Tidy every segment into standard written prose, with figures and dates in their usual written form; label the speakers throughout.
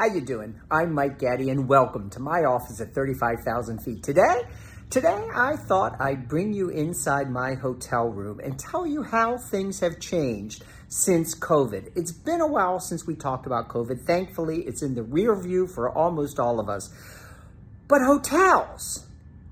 Speaker 1: How you doing? I'm Mike Gaddy, and welcome to my office at 35,000 feet. Today, I thought I'd bring you inside my hotel room and tell you how things have changed since COVID. It's been a while since we talked about COVID. Thankfully, it's in the rear view for almost all of us. But hotels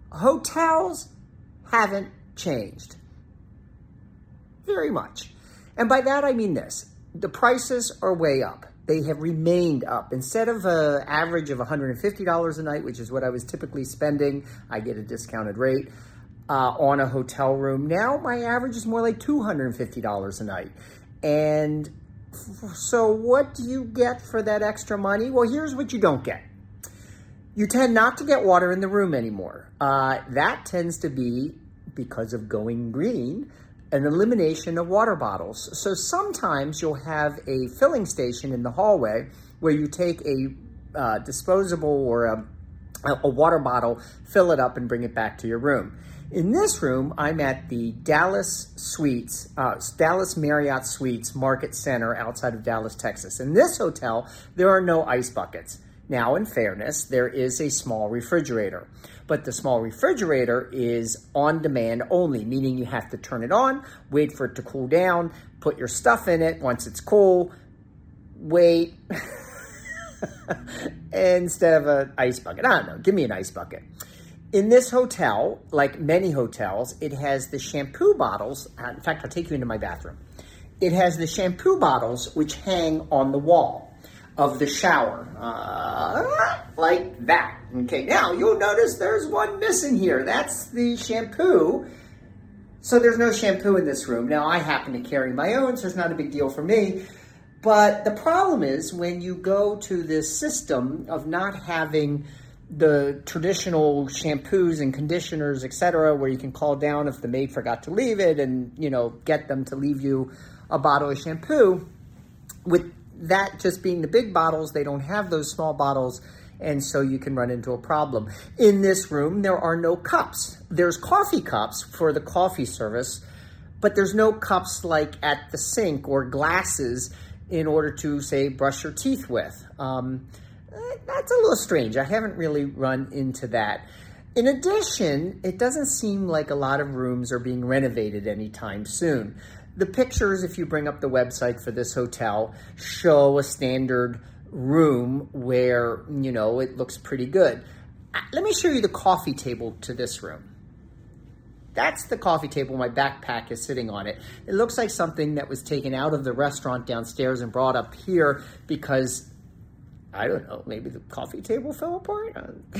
Speaker 1: haven't changed very much. And by that, I mean this. The prices are way up. They have remained up. Instead of an average of $150 a night, which is what I was typically spending, I get a discounted rate on a hotel room. Now my average is more like $250 a night. And so what do you get for that extra money? Well, here's what you don't get. You tend not to get water in the room anymore. That tends to be because of going green, an elimination of water bottles. So sometimes you'll have a filling station in the hallway where you take a disposable or a water bottle, fill it up, and bring it back to your room. In this room, I'm at the Dallas Marriott Suites Market Center outside of Dallas, Texas. In this hotel, there are no ice buckets. Now, in fairness, there is a small refrigerator, but the small refrigerator is on demand only, meaning you have to turn it on, wait for it to cool down, put your stuff in it. Once it's cool, wait, instead of an ice bucket. I don't know, give me an ice bucket. In this hotel, like many hotels, it has the shampoo bottles. In fact, I'll take you into my bathroom. It has the shampoo bottles which hang on the wall of the shower, like that. Okay, now you'll notice there's one missing here. That's the shampoo. So there's no shampoo in this room. Now I happen to carry my own, so it's not a big deal for me. But the problem is when you go to this system of not having the traditional shampoos and conditioners, etc., where you can call down if the maid forgot to leave it and, get them to leave you a bottle of shampoo. With that just being the big bottles, they don't have those small bottles, and so you can run into a problem. In this room, there are no cups. There's coffee cups for the coffee service, but there's no cups like at the sink or glasses in order to, say, brush your teeth with. That's a little strange. I haven't really run into that. In addition, it doesn't seem like a lot of rooms are being renovated anytime soon. The pictures, if you bring up the website for this hotel, show a standard room where, it looks pretty good. Let me show you the coffee table to this room. That's the coffee table. My backpack is sitting on it. It looks like something that was taken out of the restaurant downstairs and brought up here because, I don't know, maybe the coffee table fell apart?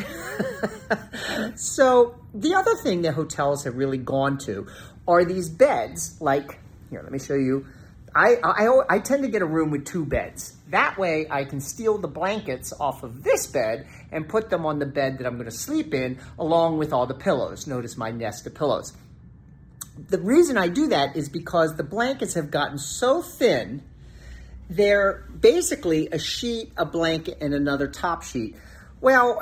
Speaker 1: So the other thing that hotels have really gone to are these beds. Like, here, let me show you. I tend to get a room with two beds. That way I can steal the blankets off of this bed and put them on the bed that I'm going to sleep in along with all the pillows. Notice my nest of pillows. The reason I do that is because the blankets have gotten so thin. They're basically a sheet, a blanket, and another top sheet. Well,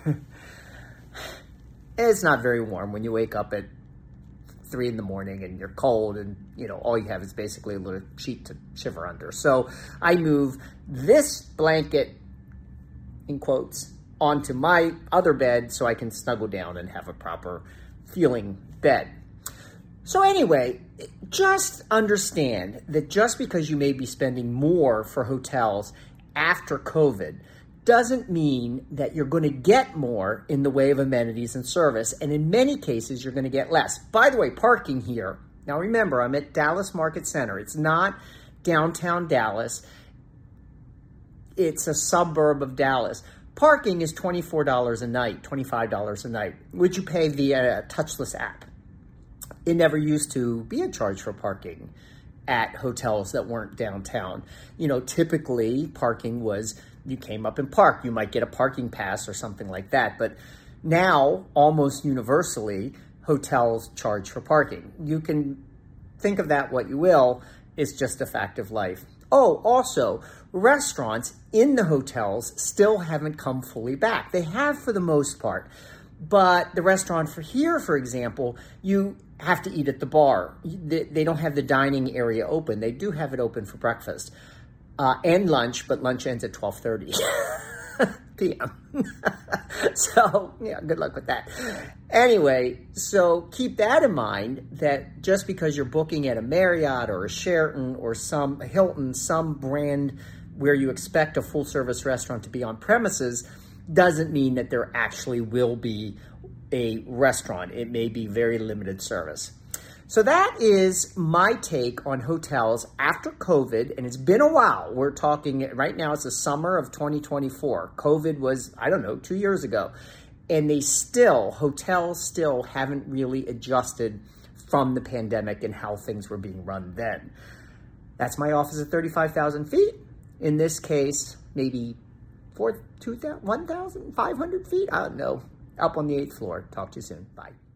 Speaker 1: it's not very warm when you wake up at 3 a.m. and you're cold and, all you have is basically a little sheet to shiver under. So I move this blanket, in quotes, onto my other bed so I can snuggle down and have a proper feeling bed. So anyway, just understand that just because you may be spending more for hotels after COVID doesn't mean that you're going to get more in the way of amenities and service. And in many cases, you're going to get less. By the way, parking here. Now remember, I'm at Dallas Market Center. It's not downtown Dallas. It's a suburb of Dallas. Parking is $24 a night, $25 a night, which you pay via a touchless app. It never used to be a charge for parking at hotels that weren't downtown. Typically parking was you came up and parked. You might get a parking pass or something like that. But now, almost universally, hotels charge for parking. You can think of that what you will. It's just a fact of life. Oh, also, restaurants in the hotels still haven't come fully back. They have for the most part. But the restaurant for here, for example, you have to eat at the bar. They don't have the dining area open. They do have it open for breakfast and lunch, but lunch ends at 12:30. p.m. So, yeah, good luck with that. Anyway, so keep that in mind, that just because you're booking at a Marriott or a Sheraton or some Hilton, some brand where you expect a full-service restaurant to be on premises, doesn't mean that there actually will be a restaurant. It may be very limited service. So that is my take on hotels after COVID, and it's been a while. We're talking, right now it's the summer of 2024. COVID was, 2 years ago. And hotels still haven't really adjusted from the pandemic and how things were being run then. That's my office at 35,000 feet. In this case, maybe 1,500 feet? I don't know. Up on the 8th floor. Talk to you soon. Bye.